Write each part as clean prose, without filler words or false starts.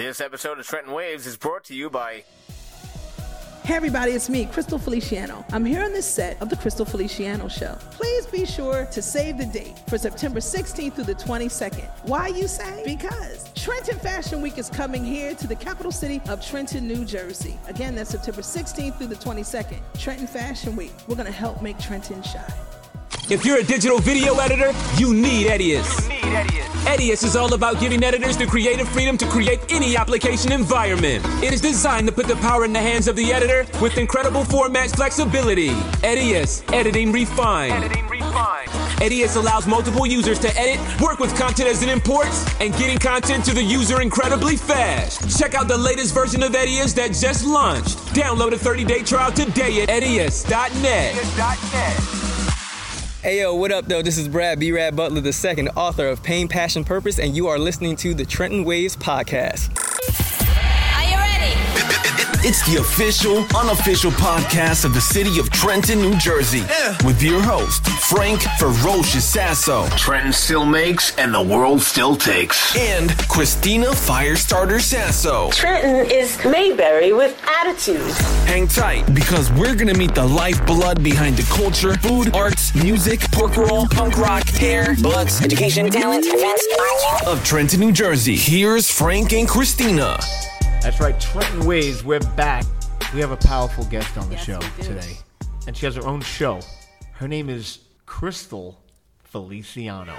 This episode of Trenton Waves is brought to you by... Hey everybody, it's me, Crystal Feliciano. I'm here on this set of the Crystal Feliciano Show. Please be sure to save the date for September 16th through the 22nd. Why, you say? Because Trenton Fashion Week is coming here to the capital city of Trenton, New Jersey. Again, that's September 16th through the 22nd. Trenton Fashion Week. We're going to help make Trenton shine. If you're a digital video editor, you need Edius. Edius is all about giving editors the creative freedom to create any application environment. It is designed to put the power in the hands of the editor with incredible format flexibility. Edius, editing refined. Edius allows multiple users to edit, work with content as it imports, and getting content to the user incredibly fast. Check out the latest version of Edius that just launched. Download a 30-day trial today at edius.net. Hey yo, what up though? This is Brad B. Rad Butler II, author of Pain, Passion, Purpose, and you are listening to the Trenton Waves podcast. Are you ready? It's the official, unofficial podcast of the city of Trenton, New Jersey. With your host, Frank Ferocious Sasso. Trenton still makes and the world still takes. And Christina Firestarter Sasso. Trenton is Mayberry with attitude. Hang tight, because we're gonna meet the lifeblood behind the culture, food, arts, music, pork roll, punk rock, hair, butts, Education, talent, events, marketing. of Trenton, New Jersey. Here's Frank and Christina. That's right, Trenton Waves, we're back. We have a powerful guest on the show today, and she has her own show. Her name is Crystal Feliciano.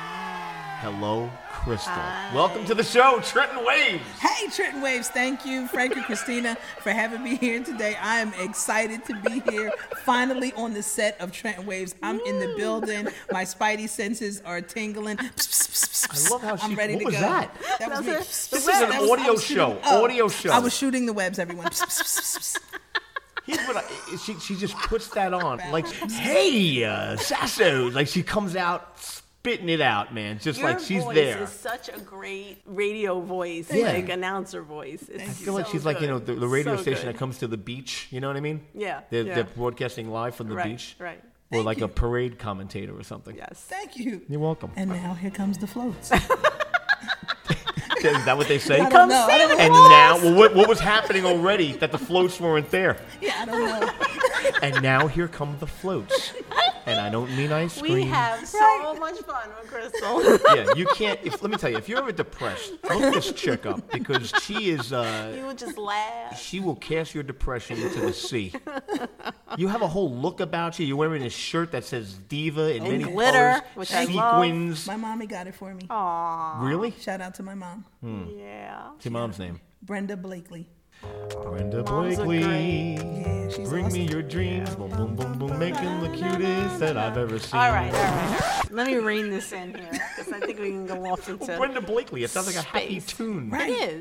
Hello, Crystal. Hi. Welcome to the show, Trenton Waves. Hey, Trenton Waves. Thank you, Frank and Christina, for having me here today. I am excited to be here, finally on the set of Trenton Waves. I'm in the building. My spidey senses are tingling. I love how I'm ready what to was go. that? That was me. This is an audio show. Audio show. I was shooting the webs, everyone. Here's what she just puts that on. Like, hey, Sasso. Like, she comes out spitting it out, man. Just Your like she's voice there. is such a great radio voice, Yeah. like announcer voice. It's I feel like she's like, the radio station that comes to the beach. You know what I mean? Yeah, They're broadcasting live from the beach. Right. Or like a parade commentator or something. Yes. Thank you. You're welcome. And now here comes the floats. Is that what they say? I don't know. And now, well, what was happening already that the floats weren't there? Yeah, I don't know. And now here come the floats. And I don't mean ice cream. We have so much fun with Crystal. Yeah, you can't. Let me tell you, if you're ever depressed, look this chick up because she is. You would just laugh. She will cast your depression into the sea. You have a whole look about you. You're wearing a shirt that says Diva in many glitter, colors, which I love. sequins. My mommy got it for me. Aww. Really? Shout out to my mom, Yeah. What's your mom's name? Brenda Blakely. Brenda Moms are Blakely. Yeah, she's Bring awesome. me your dreams. Boom, boom, boom, boom. Making the cutest that I've ever seen. All right. Let me rein this in here because I think we can go off into. Brenda Blakely. It sounds like a happy space. tune. Right. It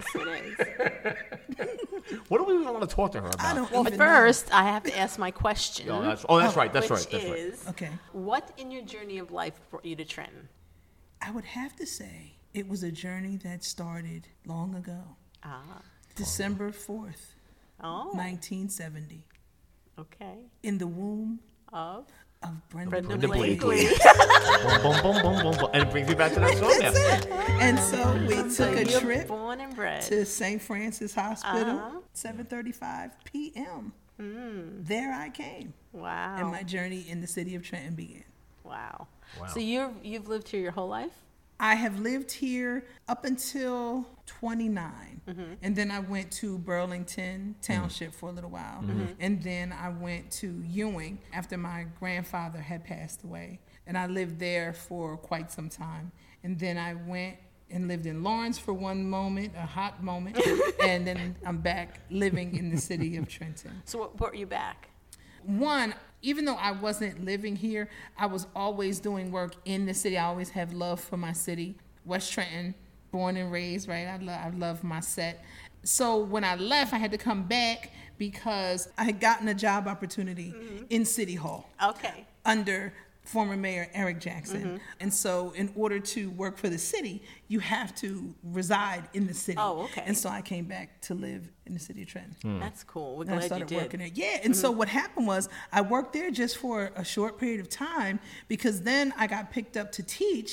is. What do we even want to talk to her about? I don't Well, even first, I have to ask my question. Oh, that's right. That's which right. That's right. is, Okay. what in your journey of life brought you to Trenton? I would have to say it was a journey that started long ago. December 4th, Oh, 1970, okay. in the womb Of of Brenda Brenda Blakely. Blakely. Boom, boom, boom, boom, boom, boom. And it brings me back to that song now. That's it. And so we So took a you're trip born and bred. to St. Francis Hospital, Uh-huh. 7:35 p.m. There I came, Wow. and my journey in the city of Trenton began. Wow. So you've lived here your whole life? I have lived here up until 29. And then I went to Burlington Township for a little while. And then I went to Ewing after my grandfather had passed away. And I lived there for quite some time. And then I went and lived in Lawrence for one moment, a hot moment. And then I'm back living in the city of Trenton. So what brought you back? One, even though I wasn't living here, I was always doing work in the city. I always have love for my city. West Trenton, born and raised, right? I love my set. So when I left, I had to come back because I had gotten a job opportunity in City Hall. Okay. Under former Mayor Eric Jackson. And so in order to work for the city, you have to reside in the city. Oh, okay. And so I came back to live in the city of Trenton. That's cool. We're And I glad you started did. working there. Yeah, and so what happened was I worked there just for a short period of time because then I got picked up to teach,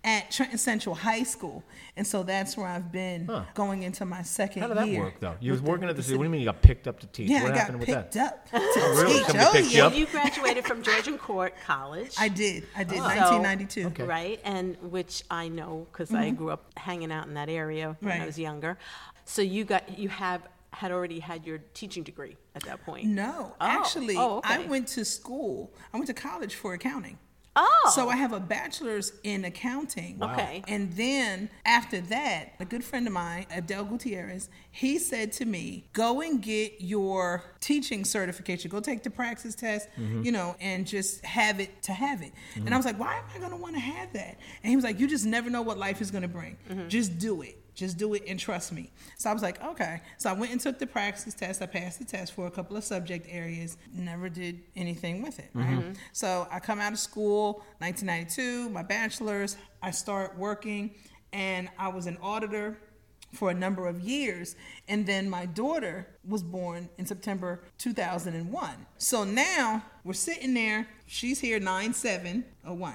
at Trenton Central High School. And so that's where I've been going into my second year. How did that work, though? You was working at the city. What do you mean you got picked up to teach? Yeah, what I happened got with that? picked up to really? teach. Somebody picked you up? You graduated from Georgian Court College. I did, 1992. Okay. Right, and which I know because I grew up hanging out in that area when I was younger. So you had already had your teaching degree at that point. No, actually, okay. I went to college for accounting. Oh. So I have a bachelor's in accounting. Wow. Okay. And then after that, a good friend of mine, Abdel Gutierrez, he said to me, go and get your teaching certification. Go take the praxis test, and just have it to have it. And I was like, why am I going to want to have that? And he was like, you just never know what life is going to bring. Just do it. Just do it and trust me. So I was like, okay. So I went and took the praxis test. I passed the test for a couple of subject areas. Never did anything with it, right? So I come out of school, 1992, my bachelor's. I start working, and I was an auditor for a number of years. And then my daughter was born in September 2001. So now we're sitting there. She's here 9/7/01.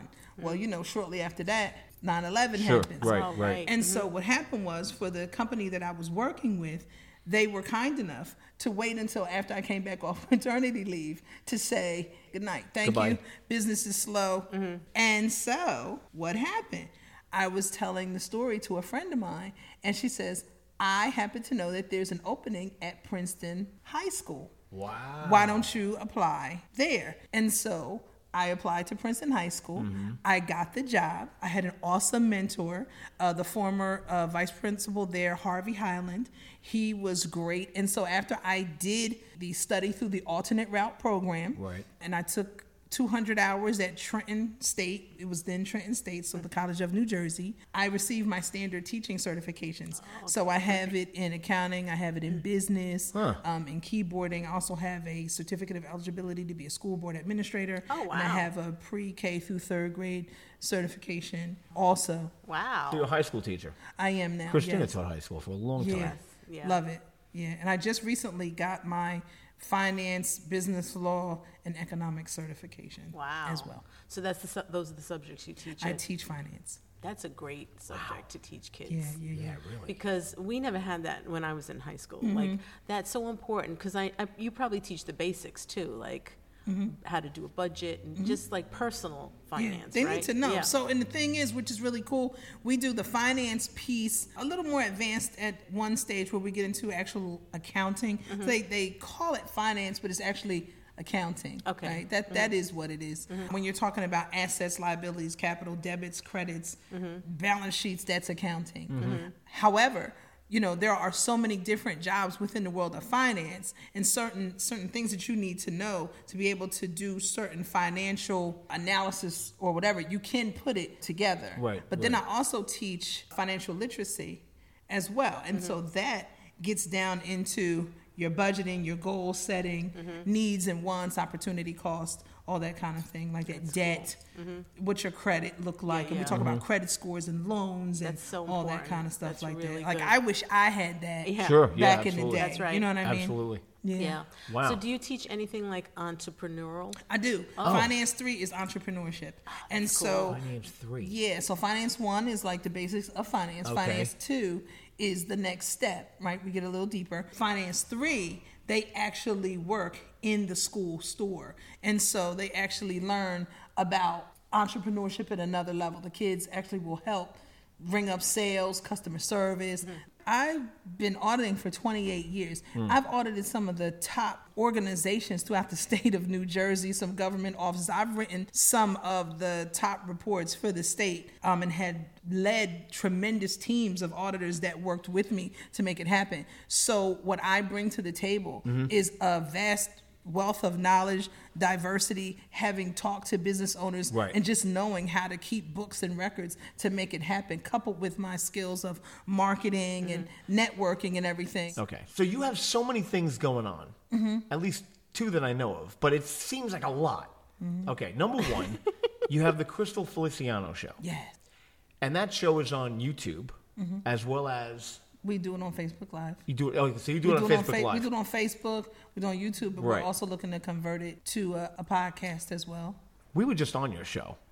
Well, shortly after that, 9/11 happens. Right. And so what happened was, for the company that I was working with, they were kind enough to wait until after I came back off maternity leave to say, good night, thank you, business is slow. And so what happened? I was telling the story to a friend of mine, and she says, I happen to know that there's an opening at Princeton High School. Wow. Why don't you apply there? And so I applied to Princeton High School. I got the job. I had an awesome mentor, the former vice principal there, Harvey Highland. He was great. And so after I did the study through the alternate route program, and I took 200 hours at Trenton State. It was then Trenton State, so the College of New Jersey. I received my standard teaching certifications. So I have it in accounting, I have it in business, in keyboarding. I also have a certificate of eligibility to be a school board administrator. Oh, wow. And I have a pre-K through third grade certification also. Wow. So you're a high school teacher. I am now. Christina yes. taught high school for a long time. Yes. Yeah. Love it. Yeah. And I just recently got my finance, business law, and economic certification as well. So those are the subjects you teach. I teach finance. That's a great subject to teach kids. Yeah, really. Because we never had that when I was in high school. Like, that's so important because you probably teach the basics too, like how to do a budget and just like personal finance. They right? need to know. Yeah. So, and the thing is, which is really cool, we do the finance piece a little more advanced at one stage where we get into actual accounting. So they call it finance, but it's actually accounting. Okay. Right? That is what it is. When you're talking about assets, liabilities, capital, debits, credits, balance sheets, that's accounting. However, there are so many different jobs within the world of finance, and certain things that you need to know to be able to do certain financial analysis or whatever. You can put it together. But then I also teach financial literacy as well. And so that gets down into your budgeting, your goal setting, needs and wants, opportunity cost, all that kind of thing, like that debt, what your credit look like. And we talk about credit scores and loans and all that kind of stuff. That's like really that. Like, good. I wish I had that back in the day. That's right. You know what I mean? Absolutely. Yeah. Wow. So do you teach anything like entrepreneurial? I do. Finance 3 is entrepreneurship. And so Finance 3. Yeah, so Finance 1 is like the basics of finance. Okay. Finance 2 is the next step, right? We get a little deeper. Finance 3, they actually work in the school store. And so they actually learn about entrepreneurship at another level. The kids actually will help ring up sales, customer service. I've been auditing for 28 years. I've audited some of the top organizations throughout the state of New Jersey, some government offices. I've written some of the top reports for the state and had led tremendous teams of auditors that worked with me to make it happen. So what I bring to the table is a vast wealth of knowledge, diversity, having talked to business owners, and just knowing how to keep books and records to make it happen, coupled with my skills of marketing and networking and everything. Okay. So you have so many things going on, at least 2 that I know of, but it seems like a lot. Okay. Number 1, you have the Crystal Feliciano show. Yes. And that show is on YouTube as well as... We do it on Facebook Live. You do it. Oh, so you do it on Facebook Live. We do it on Facebook. We do it on YouTube, but we're also looking to convert it to a podcast as well. We were just on your show,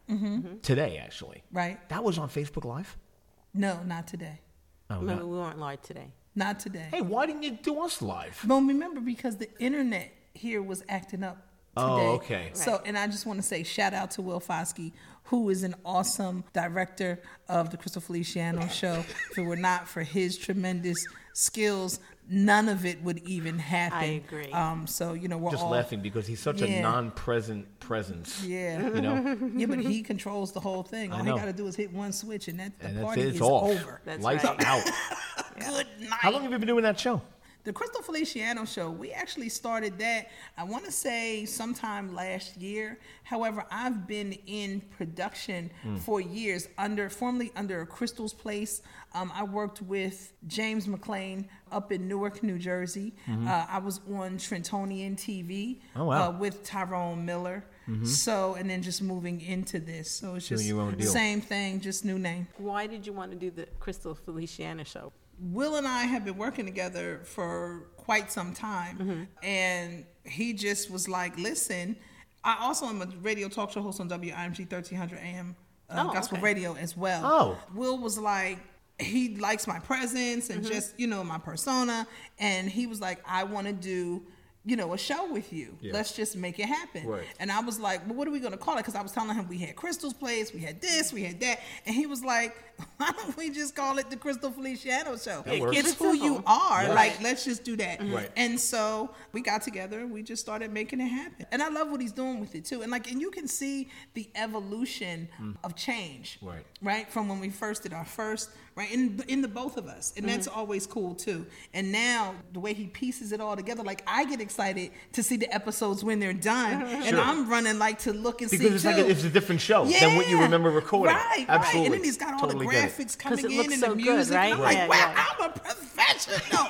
today, actually. Right. That was on Facebook Live? No, not today. Oh, We no. weren't live today. Not today. Hey, why didn't you do us live? But remember, because the internet here was acting up today. Oh, okay. So, and I just want to say shout out to Will Foskey, who is an awesome director of the Crystal Feliciano show. If it were not for his tremendous skills, none of it would even happen. I agree. So, you know, we're Just all laughing because he's such a Yeah. non-present presence. Yeah. You know? Yeah, but he controls the whole thing. All he know. got to do is hit one switch, and the And that's party it. It's is off. over. That's Lights right. out. Good night. How long have you been doing that show? The Crystal Feliciano show, we actually started that, I want to say sometime last year. However, I've been in production for years, formerly under Crystal's Place. I worked with James McLean up in Newark, New Jersey. I was on Trentonian TV with Tyrone Miller. So, and then just moving into this. So it's Doing just your own deal. same thing, just new name. Why did you want to do the Crystal Feliciano show? Will and I have been working together for quite some time, and he just was like, listen, I also am a radio talk show host on WIMG 1300 AM Gospel Radio as well. Oh. Will was like, he likes my presence and just, you know, my persona, and he was like, I want to do, you know, a show with you. Yeah. Let's just make it happen. Right. And I was like, well, what are we going to call it? Because I was telling him we had Crystal's Place, we had this, we had that. And he was like, why don't we just call it the Crystal Feliciano Show? That works. It's Keep it who simple. you are. Yes. Like, let's just do that. Right. And so we got together, we just started making it happen. And I love what he's doing with it too. And like, and you can see the evolution of change. Right. Right? From when we first did our first, right? In the both of us. And that's always cool too. And now the way he pieces it all together, like I get excited to see the episodes when they're done. And Sure. I'm running like to look and Because see it's too. like it's a different show than what you remember recording. Right, Absolutely. right. And then he's got all Totally the get it. graphics coming 'Cause it in looks and so the good, music. right? And I'm like, Yeah, wow, yeah. I'm a professional.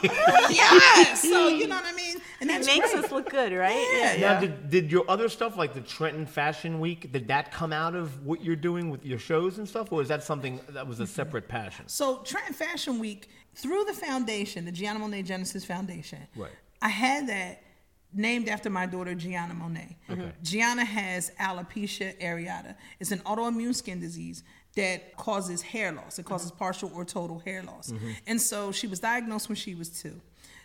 Yes. So, you know what I mean? And It that's makes great. us look good, right? Yeah. Now, did your other stuff, like the Trenton Fashion Week, did that come out of what you're doing with your shows and stuff? Or is that something that was a separate passion? So Trenton Fashion Week, through the foundation, the Gianna Monet Genesis Foundation, Right. I had that named after my daughter, Gianna Monet. Okay. Gianna has alopecia areata. It's an autoimmune skin disease that causes hair loss. It causes partial or total hair loss. And so she was diagnosed when she was 2.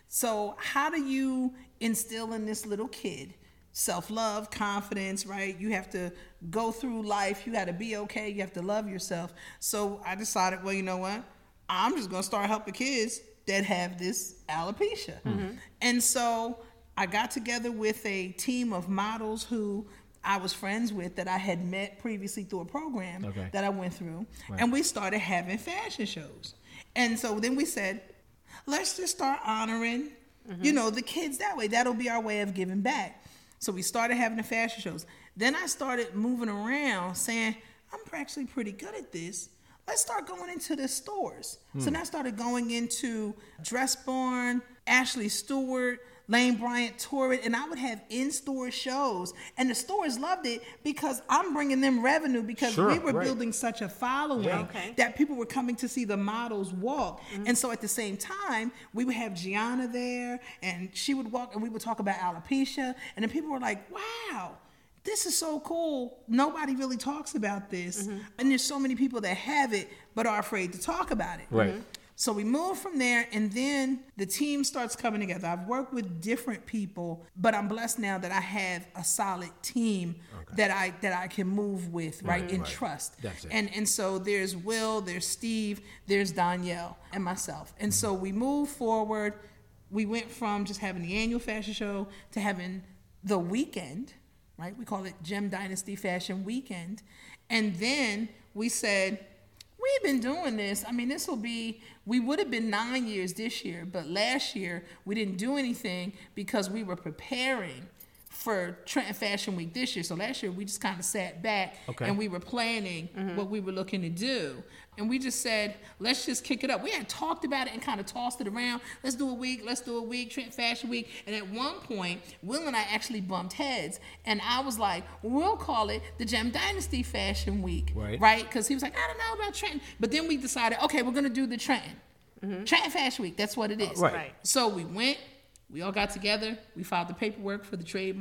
So how do you instill in this little kid self-love, confidence, right? You have to go through life. You got to be okay. You have to love yourself. So I decided, well, you know what? I'm just going to start helping kids that have this alopecia. And so I got together with a team of models who I was friends with that I had met previously through a program Okay. that I went through. Right. And we started having fashion shows. And so then we said, let's just start honoring, you know, the kids that way. That'll be our way of giving back. So we started having the fashion shows. Then I started moving around saying, I'm actually pretty good at this. Let's start going into the stores. So then I started going into Dress Barn, Ashley Stewart, Lane Bryant toured, and I would have in-store shows. And the stores loved it because I'm bringing them revenue because Sure, we were right. building such a following Okay. that people were coming to see the models walk. And so at the same time, we would have Gianna there, and she would walk, and we would talk about alopecia. And then people were like, wow, this is so cool. Nobody really talks about this. And there's so many people that have it but are afraid to talk about it. Right. So we move from there, and then the team starts coming together. I've worked with different people, but I'm blessed now that I have a solid team that I can move with, right, and trust. That's it. And so there's Will, there's Steve, there's Danielle, and myself. And so we move forward. We went from just having the annual fashion show to having the weekend, right? We call it Gem Dynasty Fashion Weekend. And then we said, we've been doing this. I mean, we would have been 9 years this year, but last year we didn't do anything because we were preparing for Trenton Fashion Week this year. So last year we just kind of sat back and we were planning what we were looking to do. And we just said, let's just kick it up. We had talked about it and kind of tossed it around. Let's do a week, Trenton Fashion Week. And at one point, Will and I actually bumped heads. And I was like, we'll call it the Gem Dynasty Fashion Week. Right? Because he was like, I don't know about Trenton. But then we decided, okay, we're going to do the Trenton. Trenton Fashion Week, that's what it is. Right. So we went, we all got together, we filed the paperwork for the trademark.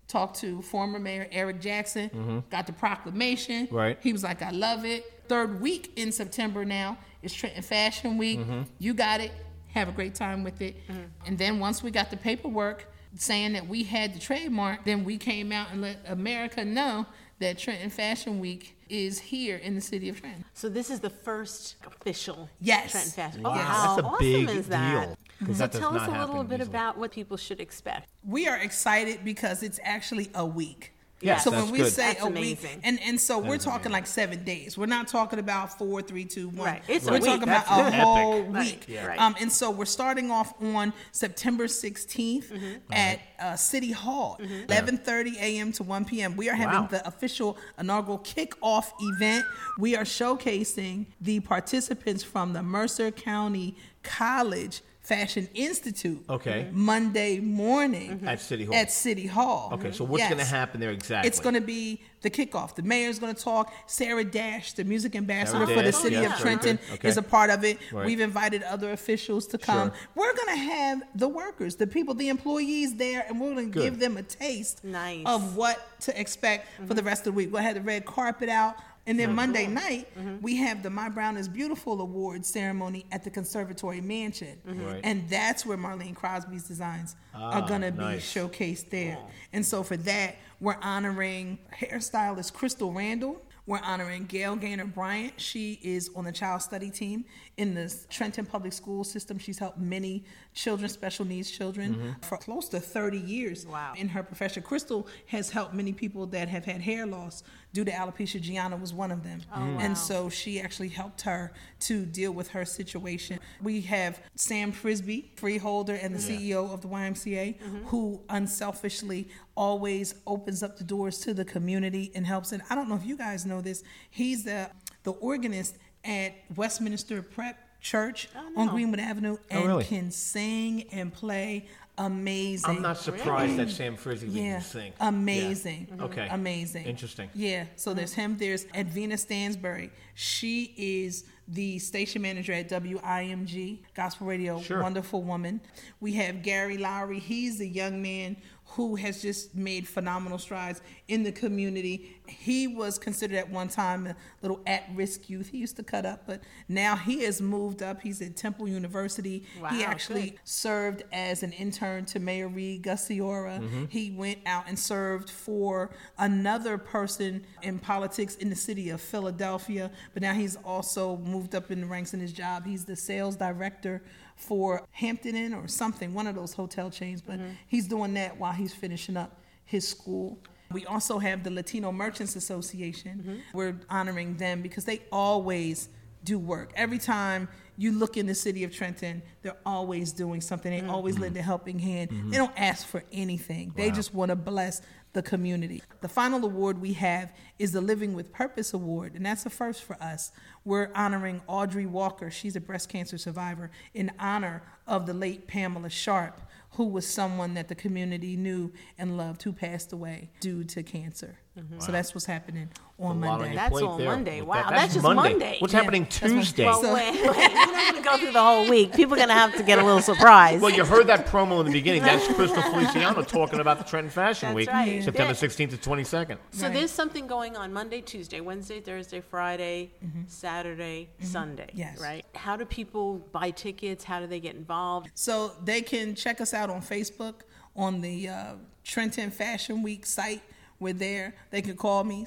talked to former Mayor Eric Jackson, got the proclamation. Right. He was like, I love it. Third week in September now is Trenton Fashion Week. You got it. Have a great time with it. And then once we got the paperwork saying that we had the trademark, then we came out and let America know that Trenton Fashion Week is here in the city of Trenton. So this is the first official Yes. Trenton Fashion. Wow. Oh, Yes. how That's a awesome big is that? deal. 'Cause So that does tell us not a little happen bit easily. about what people should expect. We are excited because it's actually a week. Yes, so that's when we good. say That's a week, amazing. and so we're talking like 7 days. We're not talking about 4, 3, 2, 1. Right. It's a we're week. talking about That's a good. whole Epic. week. Right. Right. And so we're starting off on September 16th at City Hall, 11:30 a.m. to 1 p.m. We are having Wow. the official inaugural kickoff event. We are showcasing the participants from the Mercer County College Fashion Institute. Okay. Monday morning At City Hall. At City Hall. Okay, so what's Yes. going to happen there exactly? It's going to be the kickoff. The mayor's going to talk. Sarah Dash, the music ambassador Sarah for the Dash, city yeah, of very Trenton, good. Okay. is a part of it. Right. We've invited other officials to come. Sure. We're going to have the workers, the people, the employees there, and we're going to Good. give them a taste Nice. of what to expect for the rest of the week. We'll have the red carpet out. And then Monday night, we have the My Brown is Beautiful Awards ceremony at the Conservatory Mansion. Right. And that's where Marlene Crosby's designs are going to nice. be showcased there. And so for that, we're honoring hairstylist Crystal Randall. We're honoring Gail Gaynor Bryant. She is on the child study team in the Trenton Public School System. She's helped many children, special needs children, for close to 30 years Wow. in her profession. Crystal has helped many people that have had hair loss due to alopecia. Gianna was one of them. And so she actually helped her to deal with her situation. We have Sam Frisbee, freeholder and the CEO of the YMCA, who unselfishly always opens up the doors to the community and helps. And I don't know if you guys know this, he's the organist at Westminster Prep Church on Greenwood Avenue and really? can sing and play amazing. I'm not surprised that Sam Frisbee can sing. Amazing. Yeah. Okay. Amazing. Interesting. Yeah. So there's him. There's Edwina Stansbury. She is the station manager at WIMG Gospel Radio. Sure. Wonderful woman. We have Gary Lowry. He's a young man who has just made phenomenal strides in the community. He was considered at one time a little at-risk youth. He used to cut up, but now he has moved up. He's at Temple University. Wow, He actually good. served as an intern to Mayor Reed Gussiora. He went out and served for another person in politics in the city of Philadelphia, but now he's also moved up in the ranks in his job. He's the sales director for Hampton Inn or something, one of those hotel chains, but he's doing that while he's finishing up his school. We also have the Latino Merchants Association. We're honoring them because they always do work. Every time you look in the city of Trenton, they're always doing something. They always lend a helping hand. They don't ask for anything. They just want to bless the community. The final award we have is the Living with Purpose Award, and that's a first for us. We're honoring Audrey Walker. She's a breast cancer survivor in honor of the late Pamela Sharp, who was someone that the community knew and loved, who passed away due to cancer. So that's what's happening on A lot on Monday. your That's plate on there Monday. with Wow, that. that's just Monday. What's Yeah, happening that's Monday. Tuesday? Well, So- wait, we're not going to go through the whole week. People are going to have to get a little surprised. Well, you heard that promo in the beginning. That's Crystal Feliciano talking about the Trenton Fashion That's Week, right. September Yeah. 16th to 22nd. So Right. there's something going on Monday, Tuesday, Wednesday, Thursday, Friday, Saturday, Sunday, Yes. right? How do people buy tickets? How do they get involved? So they can check us out on Facebook on the Trenton Fashion Week site. We're there. They can call me,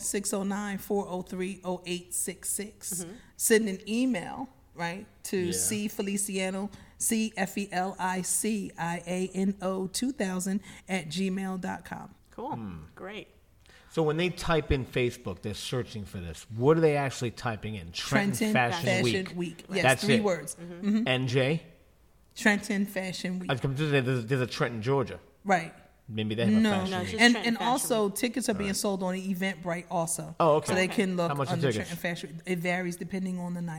609-403-0866. Send an email, right, to C Feliciano, CFELICIANO 2000 @gmail.com. Cool. Great. So when they type in Facebook, they're searching for this. What are they actually typing in? Trenton Fashion Week. Yes, That's 3 it. words. NJ? Trenton Fashion Week. I was going to say there's a Trenton, Georgia. Right. Maybe they have a No, fashion No, week. just and Trenton Fashion also tickets are being sold on Eventbrite also. Oh, okay. So they can look How much on are the tickets? Trenton Fashion. It varies depending on the night.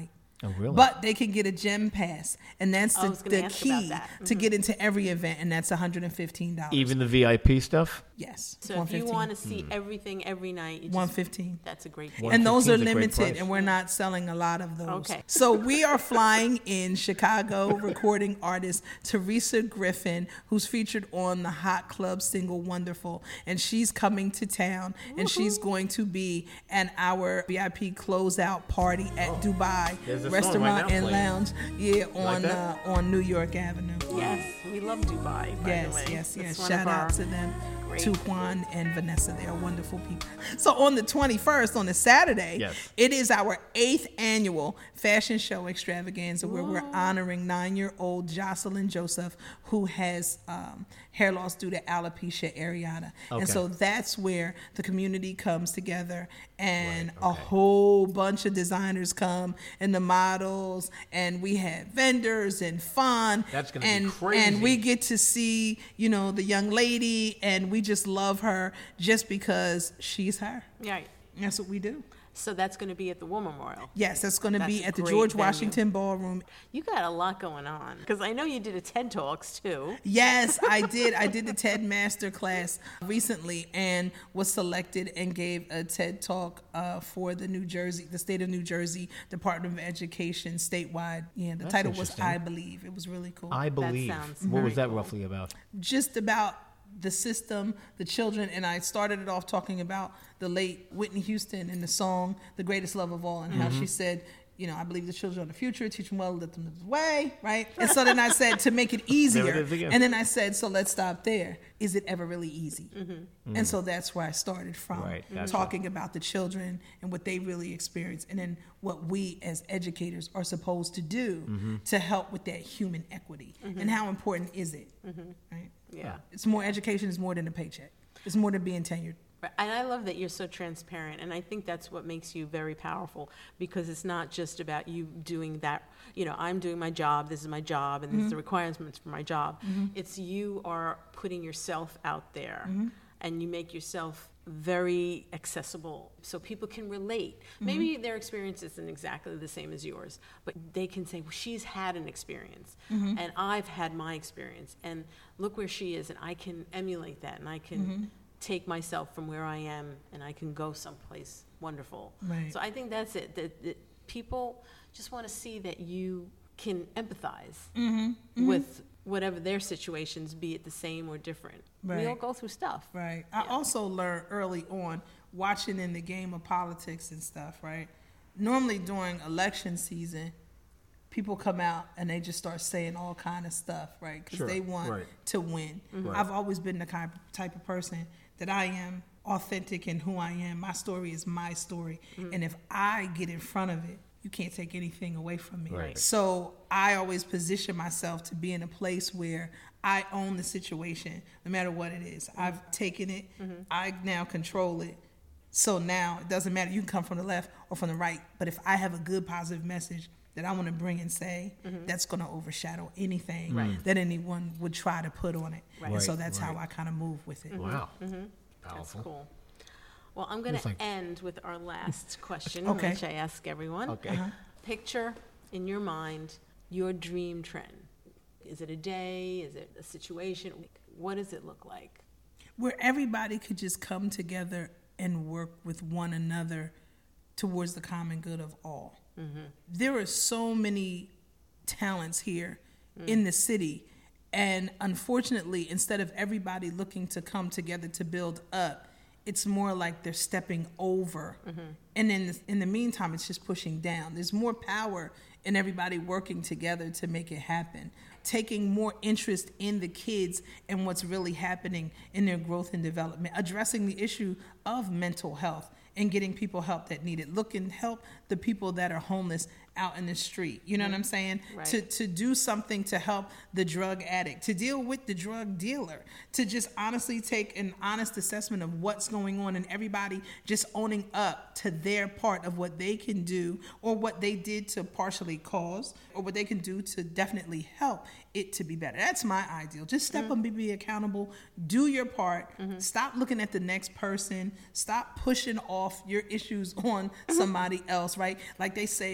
Oh, really? But they can get a gem pass, and that's I was gonna the ask key about that. to get into every event, and that's $115. Even the VIP stuff? Yes. So if you want to see everything every night, you just, $115. that's a great deal. And those are 115 is a great limited, price. and we're not selling a lot of those. Okay. So we are flying in Chicago recording artist Teresa Griffin, who's featured on the Hot Club single Wonderful. And she's coming to town, and she's going to be at our VIP closeout party at Dubai There's a song Restaurant right now and playing. Lounge. Yeah, that? on New York Avenue. Yes, we love Dubai, by the way. Yes. It's one Shout of out our to them, great- to Juan and Vanessa. They are wonderful people. So on the 21st, on the Saturday, Yes. it is our 8th annual fashion show extravaganza where we're honoring 9-year-old Jocelyn Joseph, who has hair loss due to alopecia areata. Okay. And so that's where the community comes together, and a whole bunch of designers come, and the models, and we have vendors and fun. That's gonna be and, crazy. And we get to see, the young lady, and we just love her just because she's her. Right. That's what we do. So that's going to be at the War Memorial. Yes, that's going to That's be a at the great George venue. Washington Ballroom. You got a lot going on because I know you did a TED Talks too. Yes, I did. I did the TED Master class recently and was selected and gave a TED Talk for the state of New Jersey Department of Education statewide. Yeah, the title was interesting. I Believe. It was really cool. I believe. sounds What was very that cool. roughly about? Just about the system, the children, and I started it off talking about the late Whitney Houston and the song "The Greatest Love of All" and how she said, I believe the children are the future, teach them well, let them live the way, right? And so then I said, to make it easier, There it is again. and then I said, so let's stop there. Is it ever really easy? And so that's where I started from, Right, gotcha. talking about the children and what they really experience, and then what we as educators are supposed to do to help with that human equity, and how important is it, right? Yeah. It's more, education is more than a paycheck. It's more than being tenured. And I love that you're so transparent, and I think that's what makes you very powerful, because it's not just about you doing that, I'm doing my job, this is my job, and this is the requirements for my job. It's you are putting yourself out there, and you make yourself very accessible so people can relate. Maybe their experience isn't exactly the same as yours, but they can say, well, she's had an experience, and I've had my experience, and look where she is, and I can emulate that, and I can take myself from where I am, and I can go someplace wonderful. Right. So I think that's it. That people just want to see that you can empathize with whatever their situations, be it the same or different. We Right. all go through stuff. Right. I also learned early on, watching in the game of politics and stuff, right? Normally during election season, people come out and they just start saying all kind of stuff, right? Because Sure, they want right. to win. I've always been the type of person that I am authentic in who I am. My story is my story. And if I get in front of it, you can't take anything away from me. Right. So I always position myself to be in a place where I own the situation, no matter what it is. I've taken it. I now control it. So now it doesn't matter. You can come from the left or from the right. But if I have a good, positive message that I want to bring and say, that's going to overshadow anything that anyone would try to put on it. Right. And so Right, that's right. how I kind of move with it. Wow. That's Powerful. cool. Well, I'm going It's to like- end with our last question, Okay. which I ask everyone. Okay. Picture in your mind your dream trend. Is it a day? Is it a situation? What does it look like? Where everybody could just come together and work with one another towards the common good of all. There are so many talents here in the city, and unfortunately, instead of everybody looking to come together to build up, it's more like they're stepping over. And in the meantime, it's just pushing down. There's more power in everybody working together to make it happen, taking more interest in the kids and what's really happening in their growth and development, addressing the issue of mental health and getting people help that need it. Look and help the people that are homeless out in the street. You know what I'm saying? Right. To do something to help the drug addict, to deal with the drug dealer, to just honestly take an honest assessment of what's going on, and everybody just owning up to their part of what they can do or what they did to partially cause or what they can do to definitely help it to be better. That's my ideal. Just step up and be accountable. Do your part. Stop looking at the next person. Stop pushing off your issues on somebody else, right? Like they say, sweep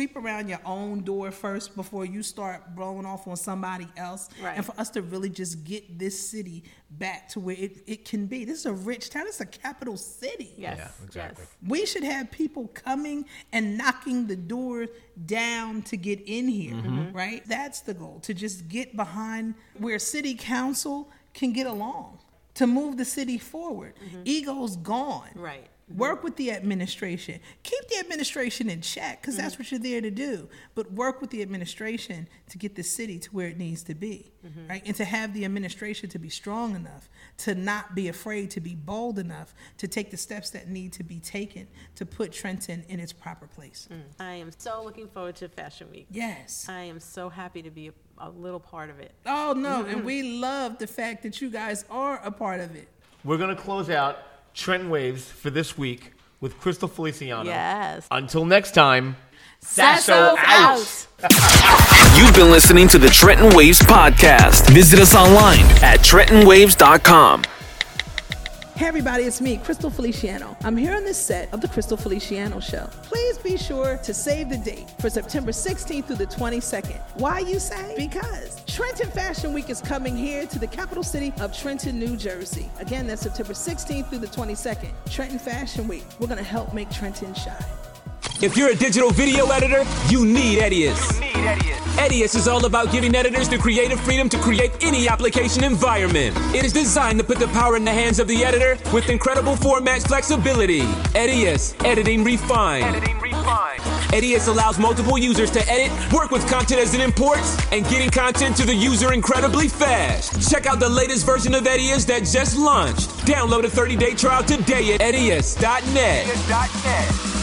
sweep around your own door first before you start blowing off on somebody else. Right. And for us to really just get this city back to where it can be. This is a rich town. It's a capital city. Yes. Yeah, exactly. Yes. We should have people coming and knocking the door down to get in here, right? That's the goal, to just get behind where city council can get along, to move the city forward. Ego's gone. Right. Work with the administration. Keep the administration in check, because that's what you're there to do. But work with the administration to get the city to where it needs to be, right? And to have the administration to be strong enough, to not be afraid, to be bold enough, to take the steps that need to be taken to put Trenton in its proper place. I am so looking forward to Fashion Week. Yes. I am so happy to be a little part of it. Oh, no. And we love the fact that you guys are a part of it. We're going to close out Trenton Waves for this week with Crystal Feliciano. Yes. Until next time, Sasso out. You've been listening to the Trenton Waves podcast. Visit us online at TrentonWaves.com. Hey everybody, it's me, Crystal Feliciano. I'm here on the set of The Crystal Feliciano Show. Please be sure to save the date for September 16th through the 22nd. Why, you say? Because Trenton Fashion Week is coming here to the capital city of Trenton, New Jersey. Again, that's September 16th through the 22nd. Trenton Fashion Week. We're going to help make Trenton shine. If you're a digital video editor, you need Edius. Edius is all about giving editors the creative freedom to create any application environment. It is designed to put the power in the hands of the editor with incredible format flexibility. Edius, editing refined. Edius allows multiple users to edit, work with content as it imports, and getting content to the user incredibly fast. Check out the latest version of Edius that just launched. Download a 30-day trial today at edius.net.